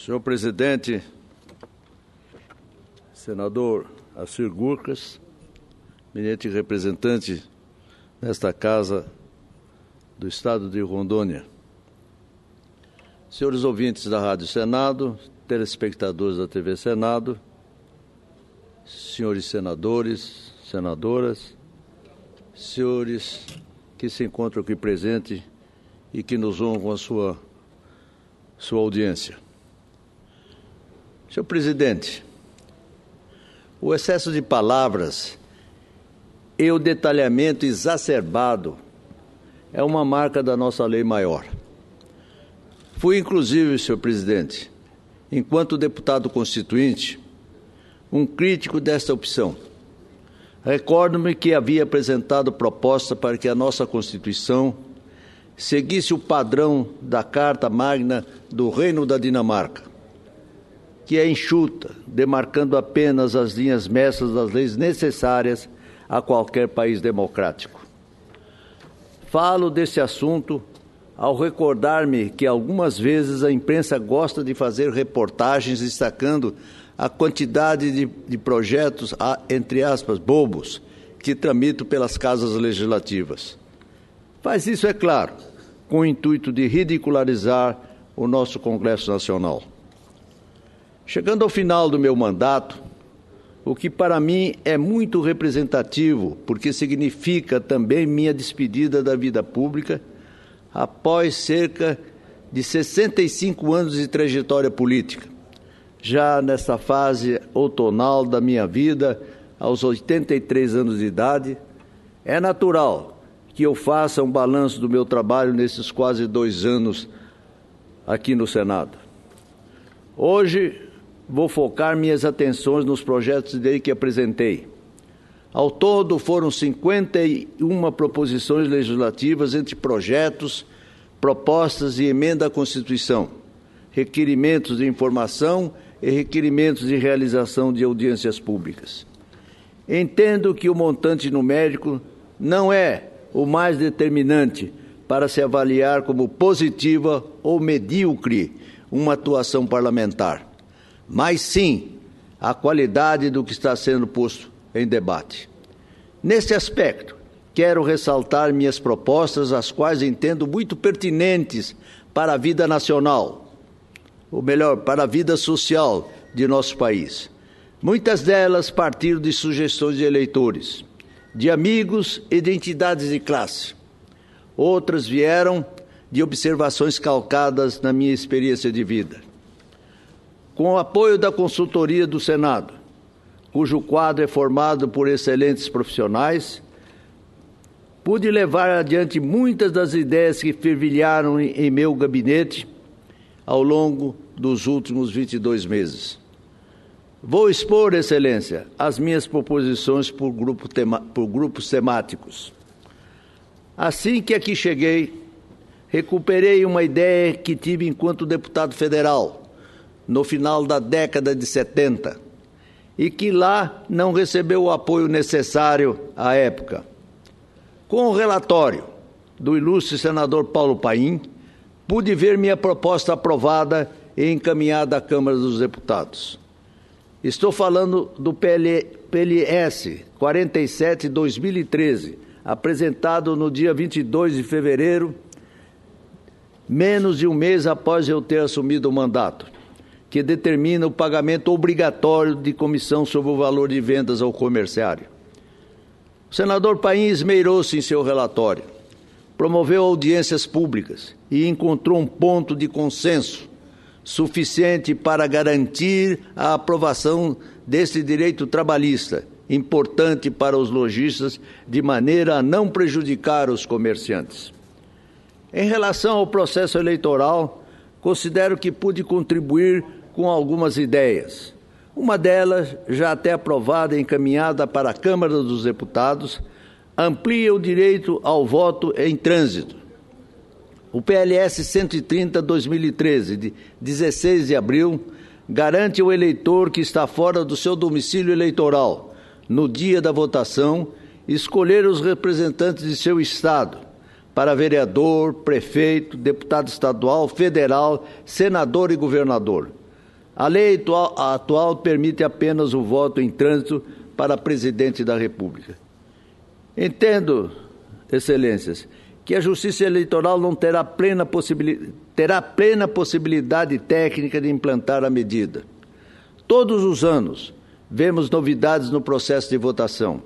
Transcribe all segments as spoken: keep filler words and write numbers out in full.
Senhor presidente, senador Assir Gurkas, eminente representante nesta Casa do Estado de Rondônia, senhores ouvintes da Rádio Senado, telespectadores da T V Senado, senhores senadores, senadoras, senhores que se encontram aqui presentes e que nos honram com a sua, sua audiência. Senhor presidente, o excesso de palavras e o detalhamento exacerbado é uma marca da nossa lei maior. Fui, inclusive, senhor presidente, enquanto deputado constituinte, um crítico desta opção. Recordo-me que havia apresentado proposta para que a nossa Constituição seguisse o padrão da Carta Magna do Reino da Dinamarca, que é enxuta, demarcando apenas as linhas mestras das leis necessárias a qualquer país democrático. Falo desse assunto ao recordar-me que algumas vezes a imprensa gosta de fazer reportagens destacando a quantidade de, de projetos, entre aspas, bobos, que tramitam pelas casas legislativas. Faz isso, é claro, com o intuito de ridicularizar o nosso Congresso Nacional. Chegando ao final do meu mandato, o que para mim é muito representativo, porque significa também minha despedida da vida pública, após cerca de sessenta e cinco anos de trajetória política, já nessa fase outonal da minha vida, aos oitenta e três anos de idade, é natural que eu faça um balanço do meu trabalho nesses quase dois anos aqui no Senado. Hoje, vou focar minhas atenções nos projetos de lei que apresentei. Ao todo, foram cinquenta e uma proposições legislativas entre projetos, propostas e emenda à Constituição, requerimentos de informação e requerimentos de realização de audiências públicas. Entendo que o montante numérico não é o mais determinante para se avaliar como positiva ou medíocre uma atuação parlamentar, mas sim a qualidade do que está sendo posto em debate. Nesse aspecto, quero ressaltar minhas propostas, as quais entendo muito pertinentes para a vida nacional, ou melhor, para a vida social de nosso país. Muitas delas partiram de sugestões de eleitores, de amigos e de entidades de classe. Outras vieram de observações calcadas na minha experiência de vida. Com o apoio da consultoria do Senado, cujo quadro é formado por excelentes profissionais, pude levar adiante muitas das ideias que fervilharam em meu gabinete ao longo dos últimos vinte e dois meses. Vou expor, Excelência, as minhas proposições por, grupo tema, por grupos temáticos. Assim que aqui cheguei, recuperei uma ideia que tive enquanto deputado federal, no final da década de setenta, e que lá não recebeu o apoio necessário à época. Com o relatório do ilustre senador Paulo Paim, pude ver minha proposta aprovada e encaminhada à Câmara dos Deputados. Estou falando do P L S quarenta e sete de dois mil e treze, apresentado no dia vinte e dois de fevereiro, menos de um mês após eu ter assumido o mandato, que determina o pagamento obrigatório de comissão sobre o valor de vendas ao comerciário. O senador Paim esmerou-se em seu relatório, promoveu audiências públicas e encontrou um ponto de consenso suficiente para garantir a aprovação desse direito trabalhista, importante para os lojistas, de maneira a não prejudicar os comerciantes. Em relação ao processo eleitoral, considero que pude contribuir com algumas ideias. Uma delas, já até aprovada e encaminhada para a Câmara dos Deputados, amplia o direito ao voto em trânsito. O P L S cento e trinta de dois mil e treze, de dezesseis de abril, garante ao eleitor que está fora do seu domicílio eleitoral, no dia da votação, escolher os representantes de seu estado, para vereador, prefeito, deputado estadual, federal, senador e governador, A lei atual, a atual permite apenas o voto em trânsito para presidente da República. Entendo, excelências, que a Justiça Eleitoral não terá plena, possibilidade, terá plena possibilidade técnica de implantar a medida. Todos os anos, vemos novidades no processo de votação.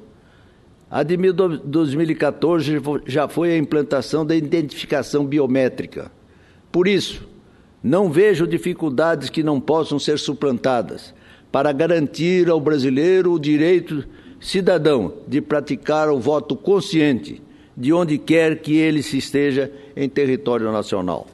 A de dois mil e quatorze já foi a implantação da identificação biométrica. Por isso, não vejo dificuldades que não possam ser suplantadas para garantir ao brasileiro o direito cidadão de praticar o voto consciente de onde quer que ele se esteja em território nacional.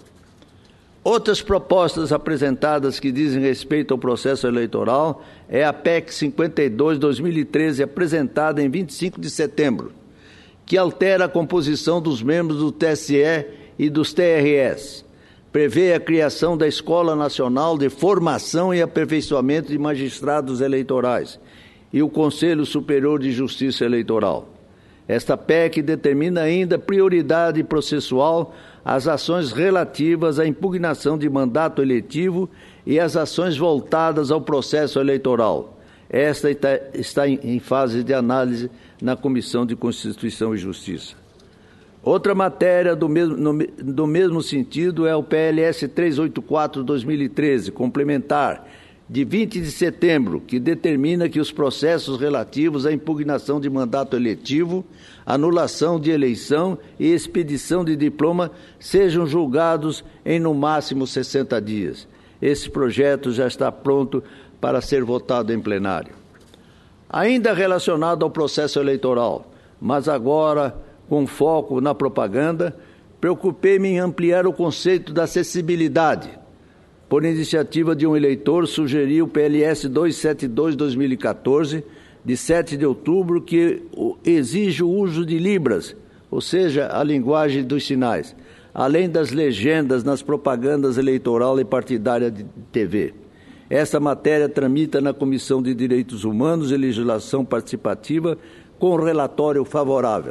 Outras propostas apresentadas que dizem respeito ao processo eleitoral é a P E C cinquenta e dois, dois mil e treze, apresentada em vinte e cinco de setembro, que altera a composição dos membros do T S E e dos T R Es. Prevê a criação da Escola Nacional de Formação e Aperfeiçoamento de Magistrados Eleitorais e o Conselho Superior de Justiça Eleitoral. Esta P E C determina ainda prioridade processual às ações relativas à impugnação de mandato eletivo e às ações voltadas ao processo eleitoral. Esta está em fase de análise na Comissão de Constituição e Justiça. Outra matéria do mesmo, no, do mesmo sentido é o P L S trezentos e oitenta e quatro, dois mil e treze, complementar, de vinte de setembro, que determina que os processos relativos à impugnação de mandato eletivo, anulação de eleição e expedição de diploma sejam julgados em, no máximo, sessenta dias. Esse projeto já está pronto para ser votado em plenário. Ainda relacionado ao processo eleitoral, mas agora com foco na propaganda, preocupei-me em ampliar o conceito da acessibilidade. Por iniciativa de um eleitor, sugeri o P L S duzentos e setenta e dois, dois mil e quatorze, de sete de outubro, que exige o uso de Libras, ou seja, a linguagem dos sinais, além das legendas nas propagandas eleitoral e partidária de T V. Essa matéria tramita na Comissão de Direitos Humanos e Legislação Participativa com relatório favorável.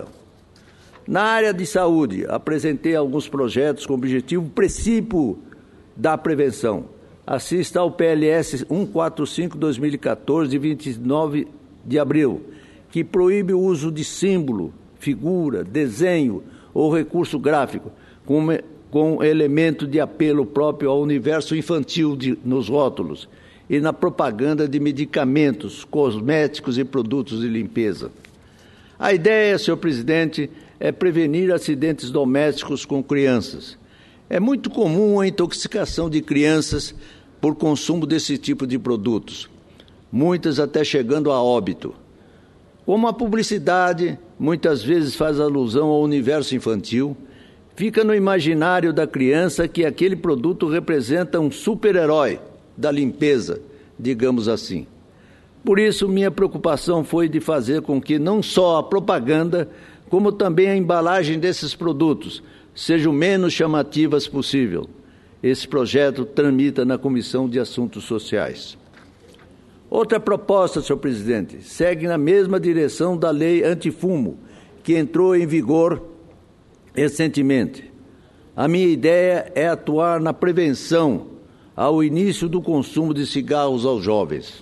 Na área de saúde, apresentei alguns projetos com o objetivo princípio da prevenção. Assista ao P L S cento e quarenta e cinco, dois mil e quatorze, de vinte e nove de abril, que proíbe o uso de símbolo, figura, desenho ou recurso gráfico com, com elemento de apelo próprio ao universo infantil de, nos rótulos e na propaganda de medicamentos, cosméticos e produtos de limpeza. A ideia, senhor presidente, é prevenir acidentes domésticos com crianças. É muito comum a intoxicação de crianças por consumo desse tipo de produtos, muitas até chegando a óbito. Como a publicidade muitas vezes faz alusão ao universo infantil, fica no imaginário da criança que aquele produto representa um super-herói da limpeza, digamos assim. Por isso, minha preocupação foi de fazer com que não só a propaganda, como também a embalagem desses produtos sejam menos chamativas possível. Esse projeto tramita na Comissão de Assuntos Sociais. Outra proposta, senhor presidente, segue na mesma direção da lei antifumo, que entrou em vigor recentemente. A minha ideia é atuar na prevenção ao início do consumo de cigarros aos jovens.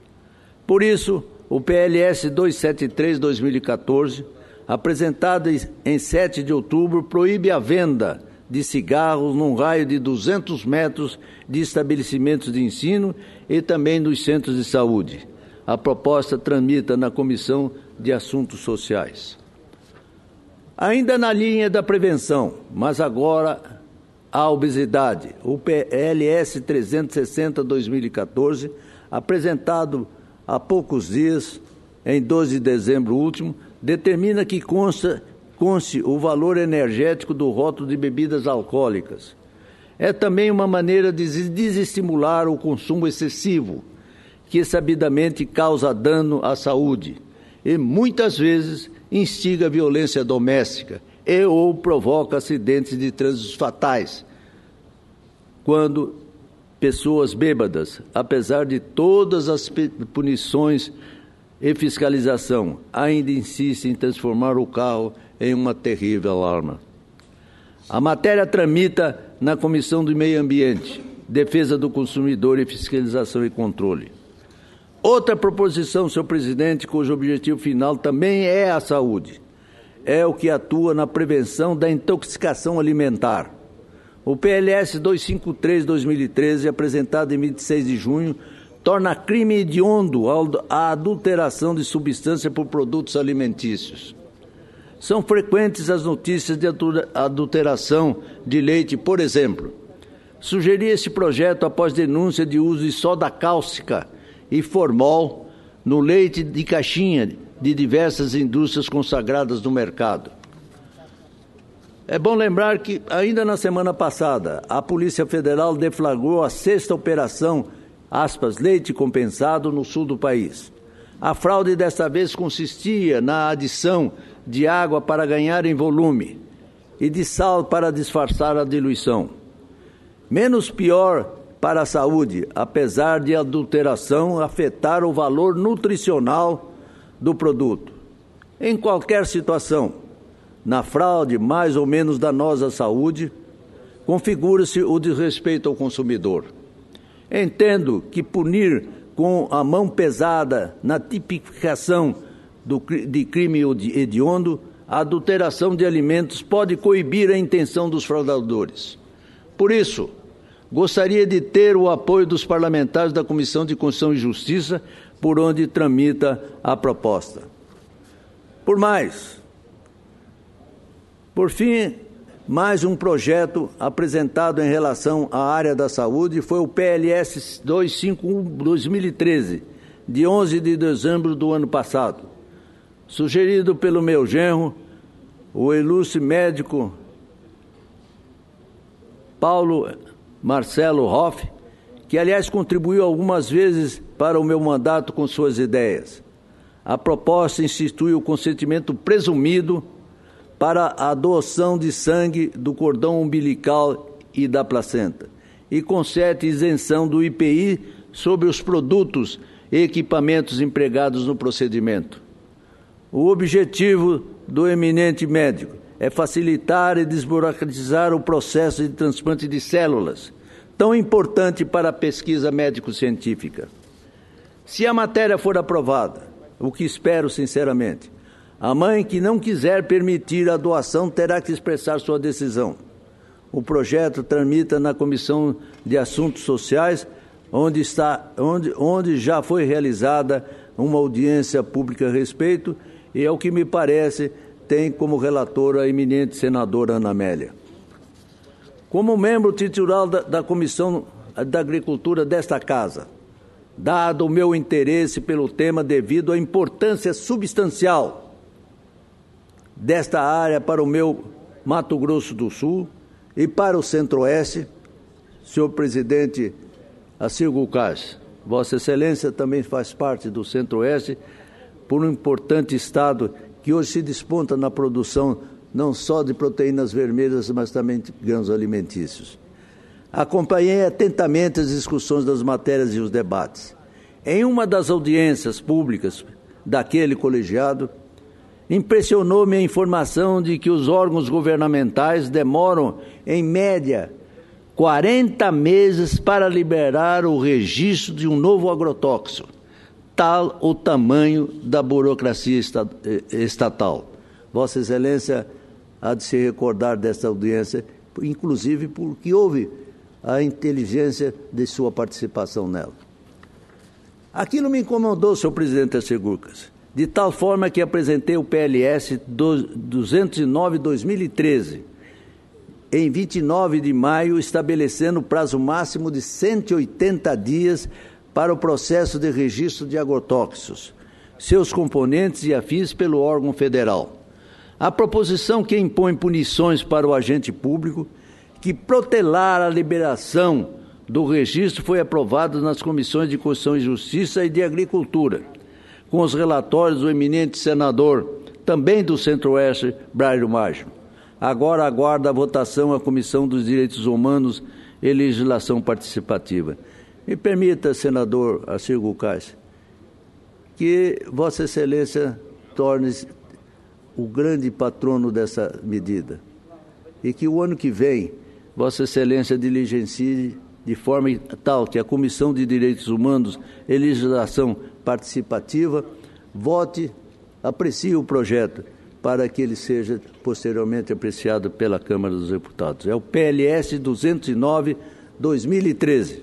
Por isso, o P L S duzentos e setenta e três, dois mil e quatorze, apresentado em sete de outubro, proíbe a venda de cigarros num raio de duzentos metros de estabelecimentos de ensino e também dos centros de saúde. A proposta tramita na Comissão de Assuntos Sociais. Ainda na linha da prevenção, mas agora a obesidade, o P L S trezentos e sessenta, dois mil e quatorze, apresentado há poucos dias, em doze de dezembro último, determina que consta, conste o valor energético do rótulo de bebidas alcoólicas. É também uma maneira de desestimular o consumo excessivo, que sabidamente causa dano à saúde e, muitas vezes, instiga a violência doméstica e ou provoca acidentes de trânsito fatais, quando pessoas bêbadas, apesar de todas as punições e fiscalização, ainda insiste em transformar o carro em uma terrível arma. A matéria tramita na Comissão do Meio Ambiente defesa do consumidor e fiscalização e controle. Outra proposição, senhor presidente, cujo objetivo final também é a saúde, é o que atua na prevenção da intoxicação alimentar. O P L S duzentos e cinquenta e três de dois mil e treze, apresentado em vinte e seis de junho, torna crime hediondo a adulteração de substância por produtos alimentícios. São frequentes as notícias de adulteração de leite, por exemplo. Sugeri esse projeto após denúncia de uso de soda cáustica e formol no leite de caixinha de diversas indústrias consagradas no mercado. É bom lembrar que, ainda na semana passada, a Polícia Federal deflagrou a sexta operação, aspas, leite compensado, no sul do país. A fraude desta vez consistia na adição de água para ganhar em volume e de sal para disfarçar a diluição. Menos pior para a saúde, apesar de a adulteração afetar o valor nutricional do produto. Em qualquer situação, na fraude mais ou menos danosa à saúde, configura-se o desrespeito ao consumidor. Entendo que punir com a mão pesada na tipificação do, de crime hediondo, a adulteração de alimentos pode coibir a intenção dos fraudadores. Por isso, gostaria de ter o apoio dos parlamentares da Comissão de Constituição e Justiça, por onde tramita a proposta. Por mais, por fim, mais um projeto apresentado em relação à área da saúde foi o P L S duzentos e cinquenta e um de dois mil e treze, de onze de dezembro do ano passado, sugerido pelo meu genro, o ilustre médico Paulo Marcelo Hoff, que, aliás, contribuiu algumas vezes para o meu mandato com suas ideias. A proposta institui o consentimento presumido para a doação de sangue do cordão umbilical e da placenta e concede isenção do I P I sobre os produtos e equipamentos empregados no procedimento. O objetivo do eminente médico é facilitar e desburocratizar o processo de transplante de células, tão importante para a pesquisa médico-científica. Se a matéria for aprovada, o que espero sinceramente, a mãe que não quiser permitir a doação terá que expressar sua decisão. O projeto tramita na Comissão de Assuntos Sociais, onde, está, onde, onde já foi realizada uma audiência pública a respeito, e, ao que me parece, tem como relatora a eminente senadora Ana Amélia. Como membro titular da, da Comissão da Agricultura desta Casa, dado o meu interesse pelo tema devido à importância substancial desta área para o meu Mato Grosso do Sul e para o Centro-Oeste, senhor presidente Assir Gulcás, Vossa Excelência também faz parte do Centro-Oeste, por um importante estado que hoje se desponta na produção não só de proteínas vermelhas, mas também de grãos alimentícios. Acompanhei atentamente as discussões das matérias e os debates. Em uma das audiências públicas daquele colegiado, impressionou-me a informação de que os órgãos governamentais demoram, em média, quarenta meses para liberar o registro de um novo agrotóxico, tal o tamanho da burocracia estatal. Vossa Excelência há de se recordar desta audiência, inclusive porque houve a inteligência de sua participação nela. Aquilo me incomodou, senhor presidente Assir Gulcás, de tal forma que apresentei o P L S duzentos e nove de dois mil e treze, em vinte e nove de maio, estabelecendo o prazo máximo de cento e oitenta dias para o processo de registro de agrotóxicos, seus componentes e afins pelo órgão federal. A proposição que impõe punições para o agente público que protelar a liberação do registro foi aprovada nas comissões de Constituição e Justiça e de Agricultura, com os relatórios do eminente senador, também do Centro-Oeste, Braulio Magno. Agora aguarda a votação à Comissão dos Direitos Humanos e Legislação Participativa. Me permita, senador Assir Gulcás, que Vossa Excelência torne-se o grande patrono dessa medida e que o ano que vem Vossa Excelência diligencie de forma tal que a Comissão de Direitos Humanos e Legislação Participativa vote, aprecie o projeto para que ele seja posteriormente apreciado pela Câmara dos Deputados. É o P L S duzentos e nove, dois mil e treze.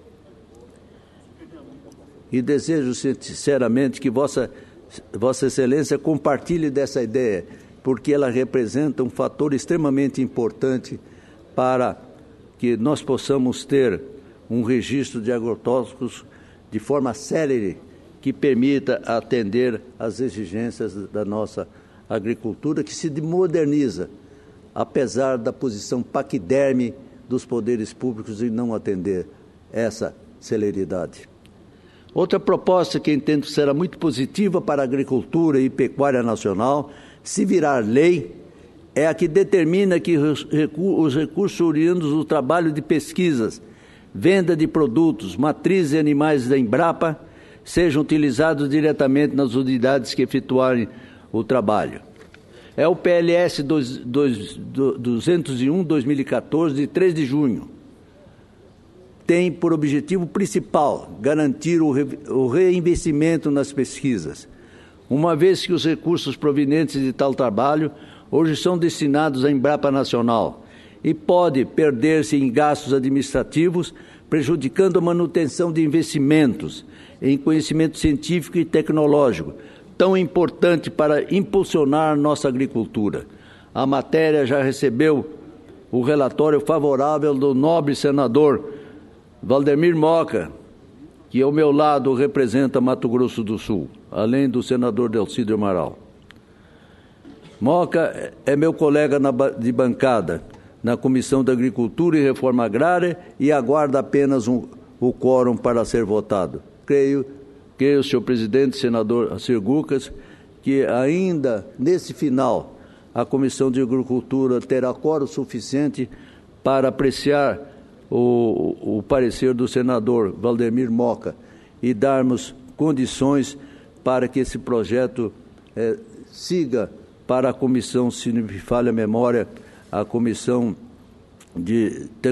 E desejo sinceramente que Vossa, Vossa Excelência compartilhe dessa ideia, porque ela representa um fator extremamente importante para que nós possamos ter um registro de agrotóxicos de forma célere, que permita atender às exigências da nossa agricultura, que se moderniza, apesar da posição paquiderme dos poderes públicos em não atender essa celeridade. Outra proposta que entendo será muito positiva para a agricultura e pecuária nacional, se virar lei, é a que determina que os recursos oriundos do trabalho de pesquisas, venda de produtos, matrizes e animais da Embrapa sejam utilizados diretamente nas unidades que efetuarem o trabalho. É o P L S duzentos e um, dois mil e quatorze, de três de junho. Tem por objetivo principal garantir o, re, o reinvestimento nas pesquisas, uma vez que os recursos provenientes de tal trabalho hoje são destinados à Embrapa Nacional e pode perder-se em gastos administrativos, prejudicando a manutenção de investimentos em conhecimento científico e tecnológico, tão importante para impulsionar nossa agricultura. A matéria já recebeu o relatório favorável do nobre senador Valdemir Moca, que ao meu lado representa Mato Grosso do Sul, além do senador Delcídio Amaral. Moca é meu colega na, de bancada na Comissão da Agricultura e Reforma Agrária e aguarda apenas um, o quórum para ser votado. Creio, creio, senhor presidente, senador Acir Gucas, que ainda nesse final a Comissão de Agricultura terá quórum suficiente para apreciar o, o parecer do senador Valdemir Moca e darmos condições para que esse projeto eh, siga para a comissão, se não me falha a memória, a comissão de te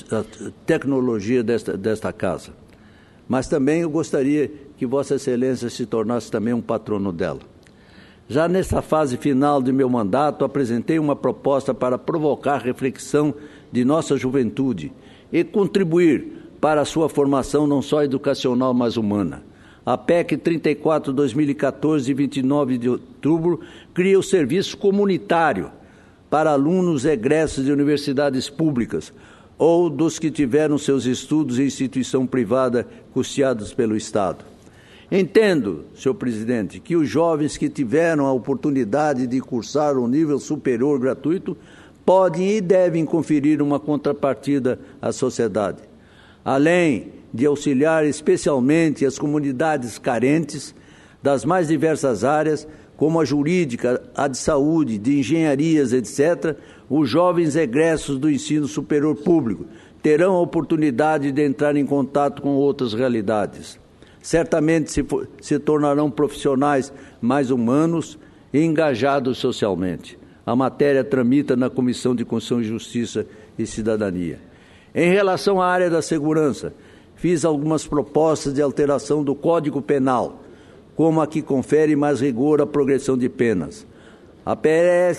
tecnologia desta, desta casa. Mas também eu gostaria que Vossa Excelência se tornasse também um patrono dela. Já nessa fase final de meu mandato, apresentei uma proposta para provocar reflexão de nossa juventude e contribuir para a sua formação não só educacional, mas humana. A P E C trinta e quatro, dois mil e quatorze, de vinte e nove de outubro, cria o serviço comunitário para alunos egressos de universidades públicas ou dos que tiveram seus estudos em instituição privada custeados pelo Estado. Entendo, senhor presidente, que os jovens que tiveram a oportunidade de cursar o nível superior gratuito podem e devem conferir uma contrapartida à sociedade, além de auxiliar especialmente as comunidades carentes das mais diversas áreas, como a jurídica, a de saúde, de engenharias, etcétera, os jovens egressos do ensino superior público terão a oportunidade de entrar em contato com outras realidades. Certamente se, for, se tornarão profissionais mais humanos e engajados socialmente. A matéria tramita na Comissão de Constituição e Justiça e Cidadania. Em relação à área da segurança, fiz algumas propostas de alteração do Código Penal, como a que confere mais rigor à progressão de penas. A P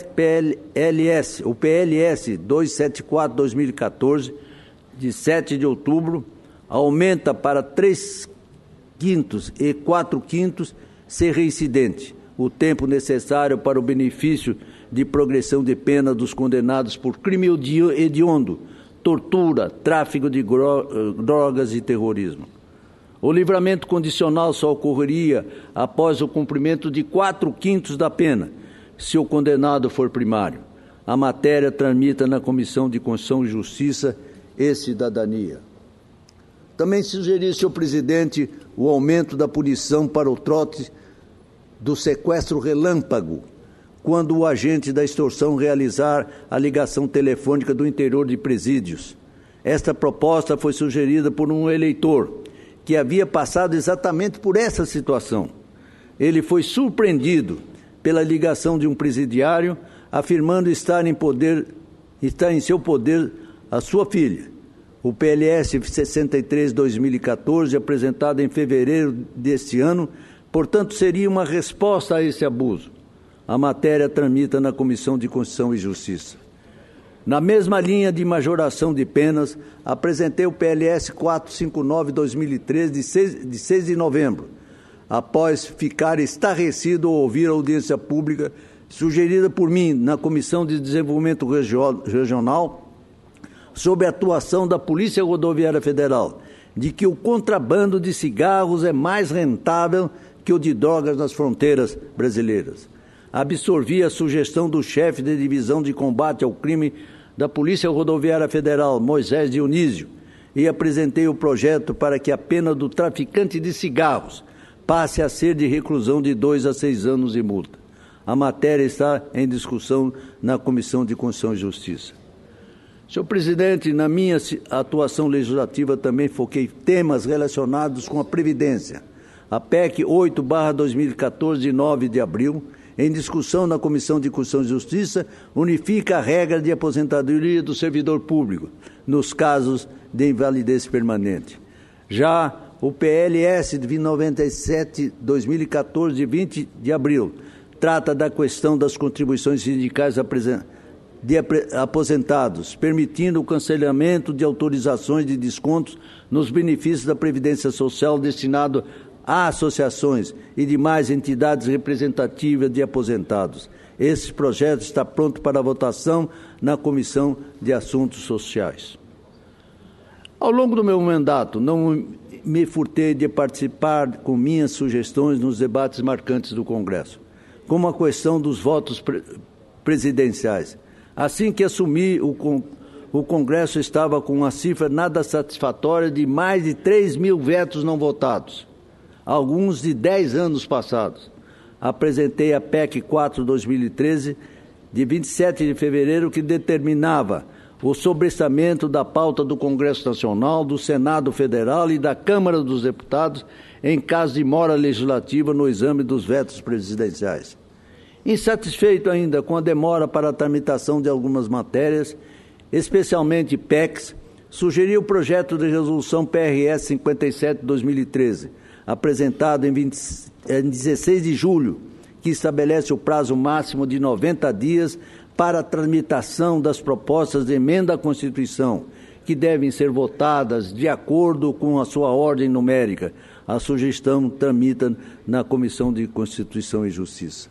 L S, o P L S duzentos e setenta e quatro, dois mil e quatorze, de sete de outubro, aumenta para três quintos e quatro quintos ser reincidente o tempo necessário para o benefício de progressão de pena dos condenados por crime hediondo, tortura, tráfico de drogas e terrorismo. O livramento condicional só ocorreria após o cumprimento de quatro quintos da pena, se o condenado for primário. A matéria tramita na Comissão de Constituição e Justiça e Cidadania. Também sugeri, senhor presidente, o aumento da punição para o trote do sequestro relâmpago, quando o agente da extorsão realizar a ligação telefônica do interior de presídios. Esta proposta foi sugerida por um eleitor que havia passado exatamente por essa situação. Ele foi surpreendido pela ligação de um presidiário, afirmando estar em, poder, estar em seu poder a sua filha. O P L S sessenta e três barra dois mil e quatorze, apresentado em fevereiro deste ano, portanto, seria uma resposta a esse abuso. A matéria tramita na Comissão de Constituição e Justiça. Na mesma linha de majoração de penas, apresentei o P L S quatrocentos e cinquenta e nove barra dois mil e treze, de seis de novembro, após ficar estarrecido ao ouvir a audiência pública sugerida por mim na Comissão de Desenvolvimento Regional sobre a atuação da Polícia Rodoviária Federal, de que o contrabando de cigarros é mais rentável que o de drogas nas fronteiras brasileiras. Absorvi a sugestão do chefe de divisão de combate ao crime da Polícia Rodoviária Federal, Moisés Dionísio, e apresentei o projeto para que a pena do traficante de cigarros passe a ser de reclusão de dois a seis anos e multa. A matéria está em discussão na Comissão de Constituição e Justiça. Senhor presidente, na minha atuação legislativa também foquei temas relacionados com a Previdência. A P E C oito barra dois mil e quatorze, de nove de abril, em discussão na Comissão de Constituição e Justiça, unifica a regra de aposentadoria do servidor público, nos casos de invalidez permanente. Já o P L S de noventa e sete barra dois mil e quatorze, de vinte de abril, trata da questão das contribuições sindicais de aposentados, permitindo o cancelamento de autorizações de descontos nos benefícios da Previdência Social destinado a associações e demais entidades representativas de aposentados. Esse projeto está pronto para votação na Comissão de Assuntos Sociais. Ao longo do meu mandato, não me furtei de participar com minhas sugestões nos debates marcantes do Congresso, como a questão dos votos pre- presidenciais. Assim que assumi, o, con- o Congresso estava com uma cifra nada satisfatória de mais de três mil vetos não votados, alguns de dez anos passados. Apresentei a P E C quatro barra dois mil e treze, de vinte e sete de fevereiro, que determinava o sobrestamento da pauta do Congresso Nacional, do Senado Federal e da Câmara dos Deputados em caso de mora legislativa no exame dos vetos presidenciais. Insatisfeito ainda com a demora para a tramitação de algumas matérias, especialmente P E Cs, sugeri o projeto de resolução P R S cinquenta e sete barra dois mil e treze, apresentado em, vinte, em dezesseis de julho, que estabelece o prazo máximo de noventa dias para a tramitação das propostas de emenda à Constituição, que devem ser votadas de acordo com a sua ordem numérica. A sugestão tramita na Comissão de Constituição e Justiça.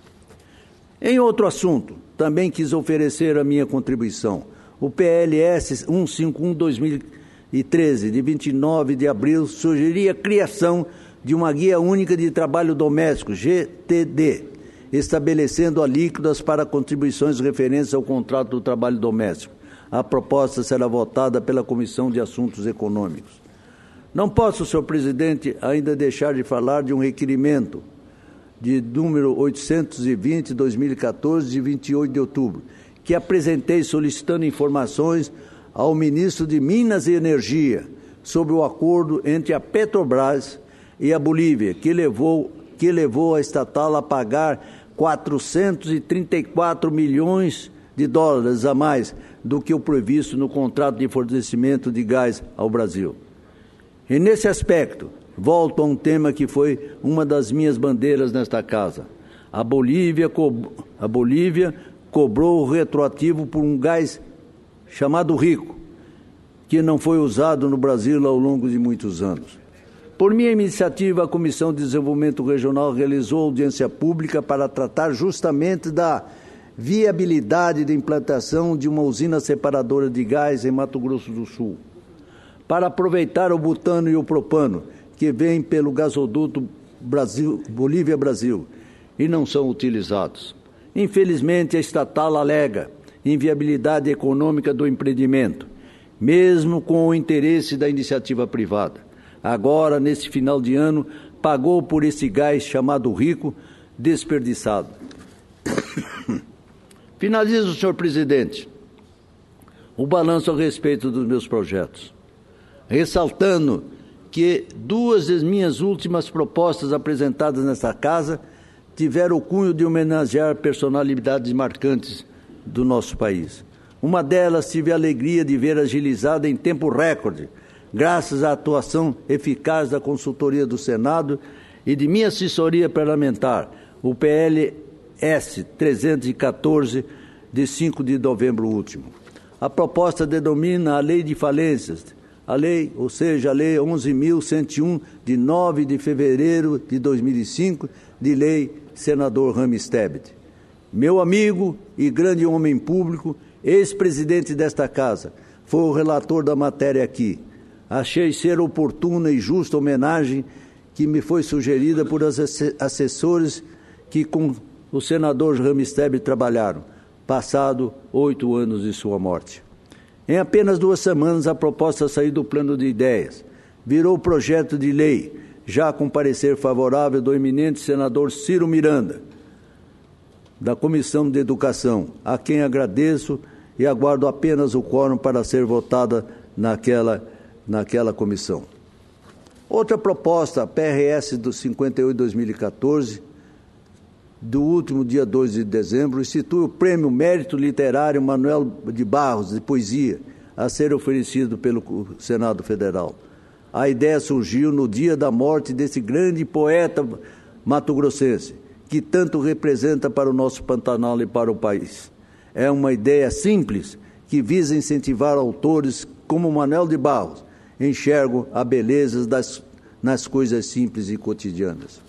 Em outro assunto, também quis oferecer a minha contribuição. O P L S cento e cinquenta e um barra dois mil e treze, de vinte e nove de abril, sugeria a criação de uma Guia Única de Trabalho Doméstico, G T D, estabelecendo alíquotas para contribuições referentes ao contrato do trabalho doméstico. A proposta será votada pela Comissão de Assuntos Econômicos. Não posso, senhor presidente, ainda deixar de falar de um requerimento de número oitocentos e vinte, dois mil e quatorze, de vinte e oito de outubro, que apresentei solicitando informações ao ministro de Minas e Energia sobre o acordo entre a Petrobras e a Bolívia, que levou, que levou a estatal a pagar quatrocentos e trinta e quatro milhões de dólares a mais do que o previsto no contrato de fornecimento de gás ao Brasil. E nesse aspecto, volto a um tema que foi uma das minhas bandeiras nesta casa. A Bolívia, co- a Bolívia cobrou o retroativo por um gás chamado Rico, que não foi usado no Brasil ao longo de muitos anos. Por minha iniciativa, a Comissão de Desenvolvimento Regional realizou audiência pública para tratar justamente da viabilidade de implantação de uma usina separadora de gás em Mato Grosso do Sul, para aproveitar o butano e o propano, que vêm pelo gasoduto Brasil, Bolívia-Brasil, e não são utilizados. Infelizmente, a estatal alega inviabilidade econômica do empreendimento, mesmo com o interesse da iniciativa privada. Agora, nesse final de ano, pagou por esse gás chamado Rico, desperdiçado. Finalizo, senhor presidente, o balanço a respeito dos meus projetos, ressaltando que duas das minhas últimas propostas apresentadas nesta casa tiveram o cunho de homenagear personalidades marcantes do nosso país. Uma delas tive a alegria de ver agilizada em tempo recorde, graças à atuação eficaz da consultoria do Senado e de minha assessoria parlamentar, o P L S trezentos e quatorze, de cinco de novembro último. A proposta denomina a Lei de Falências, a lei, ou seja, a Lei onze mil cento e um, de nove de fevereiro de dois mil e cinco, de lei senador Rames Tebet. Meu amigo e grande homem público, ex-presidente desta casa, foi o relator da matéria aqui. Achei ser oportuna e justa homenagem que me foi sugerida por assessores que com o senador Rames Tebet trabalharam, passado oito anos de sua morte. Em apenas duas semanas, a proposta saiu do plano de ideias, virou projeto de lei, já com parecer favorável do eminente senador Ciro Miranda, da Comissão de Educação, a quem agradeço e aguardo apenas o quórum para ser votada naquela, naquela comissão. Outra proposta, a P R S do cinquenta e oito de dois mil e quatorze, do último dia dois de dezembro, institui o Prêmio Mérito Literário Manuel de Barros, de Poesia, a ser oferecido pelo Senado Federal. A ideia surgiu no dia da morte desse grande poeta mato-grossense, que tanto representa para o nosso Pantanal e para o país. É uma ideia simples, que visa incentivar autores como Manuel de Barros, enxergam a beleza das, nas coisas simples e cotidianas.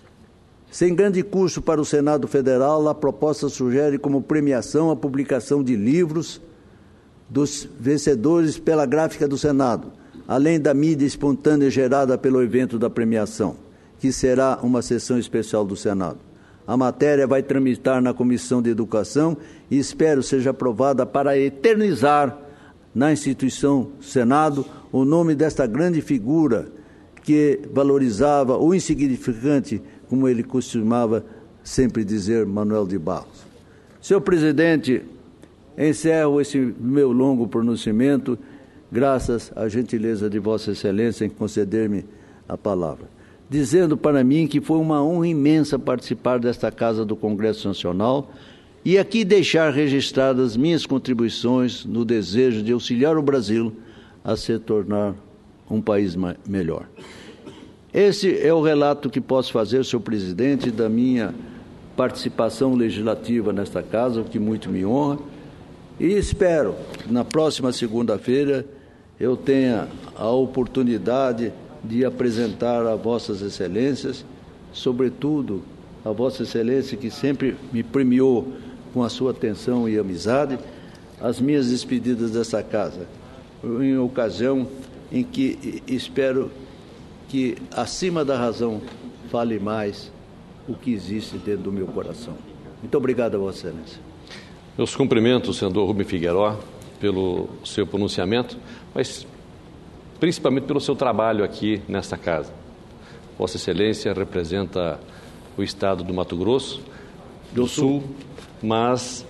Sem grande custo para o Senado Federal, a proposta sugere como premiação a publicação de livros dos vencedores pela gráfica do Senado, além da mídia espontânea gerada pelo evento da premiação, que será uma sessão especial do Senado. A matéria vai tramitar na Comissão de Educação e espero seja aprovada para eternizar na instituição Senado o nome desta grande figura que valorizava o insignificante, como ele costumava sempre dizer, Manuel de Barros. Senhor presidente, encerro esse meu longo pronunciamento, graças à gentileza de Vossa Excelência em conceder-me a palavra, dizendo para mim que foi uma honra imensa participar desta Casa do Congresso Nacional e aqui deixar registradas minhas contribuições no desejo de auxiliar o Brasil a se tornar um país melhor. Esse é o relato que posso fazer, senhor presidente, da minha participação legislativa nesta casa, o que muito me honra, e espero que na próxima segunda-feira eu tenha a oportunidade de apresentar a vossas excelências, sobretudo a vossa excelência que sempre me premiou com a sua atenção e amizade, as minhas despedidas dessa casa, em ocasião em que espero que, acima da razão, fale mais o que existe dentro do meu coração. Muito obrigado a Vossa Excelência. Meus cumprimentos, senador Rubem Figueiró, pelo seu pronunciamento, mas principalmente pelo seu trabalho aqui nesta casa. Vossa Excelência representa o Estado do Mato Grosso do Sul, mas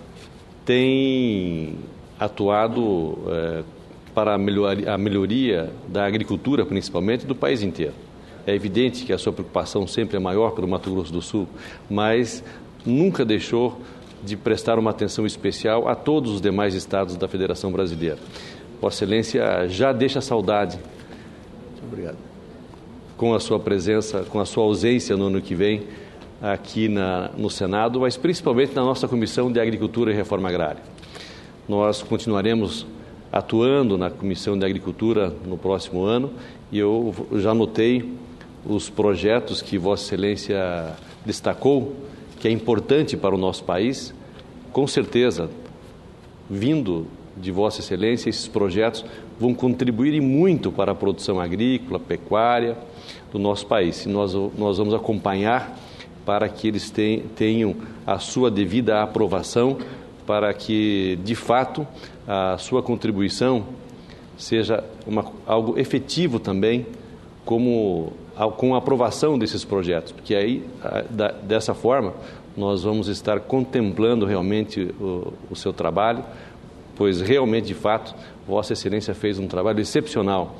tem atuado é, para a melhoria, a melhoria da agricultura, principalmente, do país inteiro. É evidente que a sua preocupação sempre é maior pelo Mato Grosso do Sul, mas nunca deixou de prestar uma atenção especial a todos os demais estados da Federação Brasileira. Vossa Excelência já deixa saudade. Muito obrigado. Com a sua presença, com a sua ausência no ano que vem aqui na, no Senado, mas principalmente na nossa Comissão de Agricultura e Reforma Agrária. Nós continuaremos atuando na Comissão de Agricultura no próximo ano e eu já notei os projetos que Vossa Excelência destacou, que é importante para o nosso país. Com certeza, vindo de Vossa Excelência, esses projetos vão contribuir muito para a produção agrícola, pecuária do nosso país. E nós, nós vamos acompanhar para que eles tenham a sua devida aprovação, para que, de fato, a sua contribuição seja uma, algo efetivo também, como, com a aprovação desses projetos, porque aí, da, dessa forma, nós vamos estar contemplando realmente o, o seu trabalho, pois realmente, de fato, Vossa Excelência fez um trabalho excepcional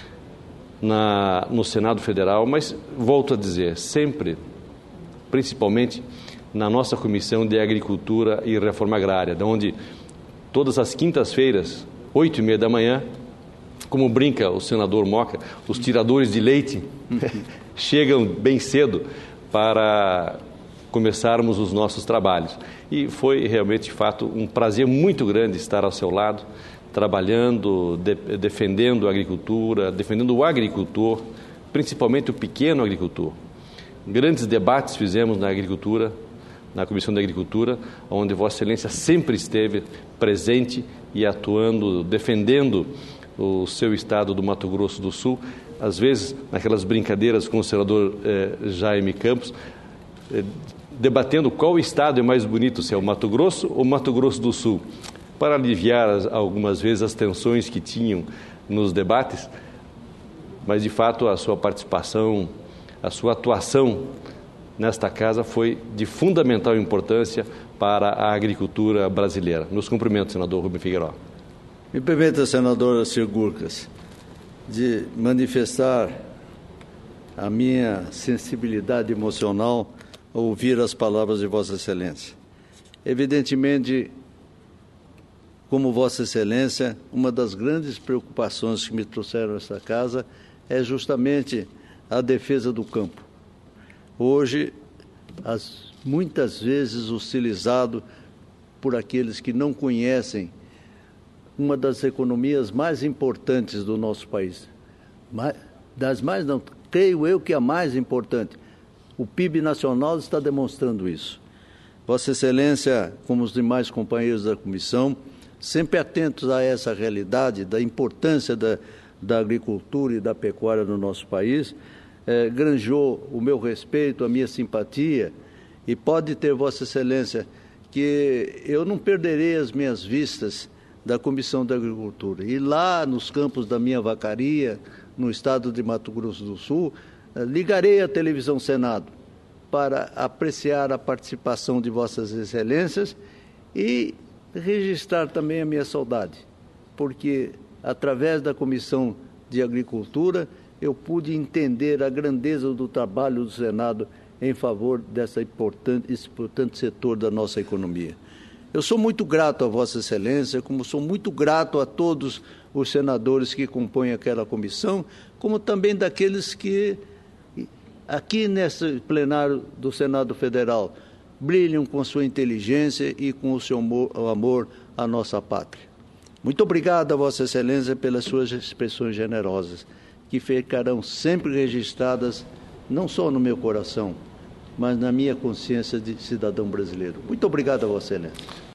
na, no Senado Federal, mas, volto a dizer, sempre, principalmente na nossa Comissão de Agricultura e Reforma Agrária, onde todas as quintas-feiras, oito e meia da manhã, como brinca o senador Moca, os tiradores de leite chegam bem cedo para começarmos os nossos trabalhos. E foi realmente, de fato, um prazer muito grande estar ao seu lado, trabalhando, de, defendendo a agricultura, defendendo o agricultor, principalmente o pequeno agricultor. Grandes debates fizemos na agricultura, na Comissão de Agricultura, onde Vossa Excelência sempre esteve presente e atuando, defendendo o seu estado do Mato Grosso do Sul, às vezes naquelas brincadeiras com o senador eh, Jaime Campos, eh, debatendo qual estado é mais bonito, se é o Mato Grosso ou Mato Grosso do Sul, para aliviar as, algumas vezes as tensões que tinham nos debates, mas de fato a sua participação, a sua atuação nesta casa foi de fundamental importância para a agricultura brasileira. Meus cumprimentos, senador Rubem Figueiró. Me permita, senador Cir Gurkas, de manifestar a minha sensibilidade emocional ao ouvir as palavras de Vossa Excelência. Evidentemente, como Vossa Excelência, uma das grandes preocupações que me trouxeram a esta casa é justamente a defesa do campo. Hoje, as, muitas vezes hostilizado por aqueles que não conhecem uma das economias mais importantes do nosso país. Das mais, não, creio eu que a mais importante. O P I B nacional está demonstrando isso. Vossa Excelência, como os demais companheiros da comissão, sempre atentos a essa realidade, da importância da, da agricultura e da pecuária no nosso país, eh, granjou o meu respeito, a minha simpatia, e pode ter Vossa Excelência que eu não perderei as minhas vistas da Comissão da Agricultura. E lá nos campos da minha vacaria, no estado de Mato Grosso do Sul, ligarei a televisão Senado para apreciar a participação de Vossas Excelências e registrar também a minha saudade, porque através da Comissão de Agricultura eu pude entender a grandeza do trabalho do Senado em favor dessa importante, esse importante setor da nossa economia. Eu sou muito grato a Vossa Excelência, como sou muito grato a todos os senadores que compõem aquela comissão, como também daqueles que, aqui nesse plenário do Senado Federal, brilham com sua inteligência e com o seu amor à nossa pátria. Muito obrigado a Vossa Excelência pelas suas expressões generosas, que ficarão sempre registradas, não só no meu coração, mas na minha consciência de cidadão brasileiro. Muito obrigado a Vossa Excelência.